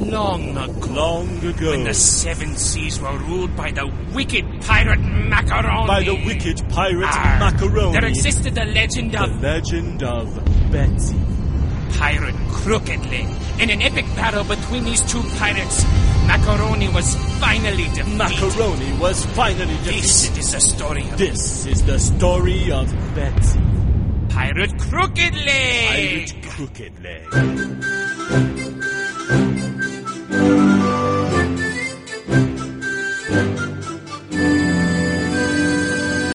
Long ago. Long ago. When the seven seas were ruled by the wicked pirate Macaroni. By the wicked pirate Macaroni. There existed the legend of... The legend of Betsy. Pirate Crooked Leg. In an epic battle between these two pirates, Macaroni was finally defeated. Macaroni was finally defeated. This is the story of... This is the story of Betsy. Pirate Crooked Leg. Pirate Crooked Leg.